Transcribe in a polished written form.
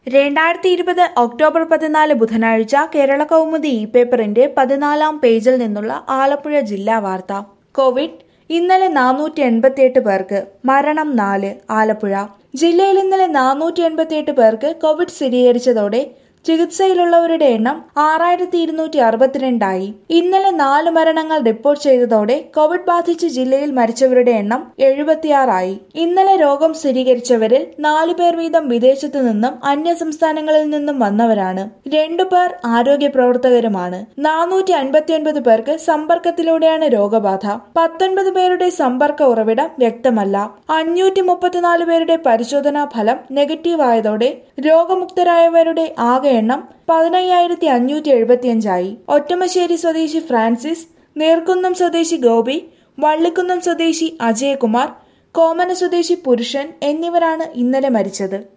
2020 October 14 ബുധനാഴ്ച കേരള കൗമുദി പേപ്പറിന്റെ 14-ാം പേജിൽ നിന്നുള്ള ആലപ്പുഴ ജില്ലാ വാർത്ത. കോവിഡ് ഇന്നലെ 488 പേർക്ക്, മരണം 4. ആലപ്പുഴ ജില്ലയിൽ ഇന്നലെ 488 പേർക്ക് കോവിഡ് സ്ഥിരീകരിച്ചതോടെ ചികിത്സയിലുള്ളവരുടെ എണ്ണം 6262 ആയി. ഇന്നലെ 4 മരണങ്ങൾ റിപ്പോർട്ട് ചെയ്തതോടെ കോവിഡ് ബാധിച്ച് ജില്ലയിൽ മരിച്ചവരുടെ എണ്ണം 76 ആയി. ഇന്നലെ രോഗം സ്ഥിരീകരിച്ചവരിൽ 4 പേർ വീതം വിദേശത്തു നിന്നും അന്യ സംസ്ഥാനങ്ങളിൽ നിന്നും വന്നവരാണ്. 2 പേർ ആരോഗ്യ പ്രവർത്തകരുമാണ്. 459 പേർക്ക് സമ്പർക്കത്തിലൂടെയാണ് രോഗബാധ. 19 പേരുടെ സമ്പർക്ക ഉറവിടം വ്യക്തമല്ല. 534 പേരുടെ പരിശോധനാ ഫലം നെഗറ്റീവ് ആയതോടെ രോഗമുക്തരായവരുടെ ആകെ എണ്ണം 10575 ആയി. ഒറ്റമശ്ശേരി സ്വദേശി ഫ്രാൻസിസ്, നീർക്കുന്നം സ്വദേശി ഗോപി, വള്ളിക്കുന്നം സ്വദേശി അജയകുമാർ, കോമന സ്വദേശി പുരുഷൻ എന്നിവരാണ് ഇന്നലെ മരിച്ചത്.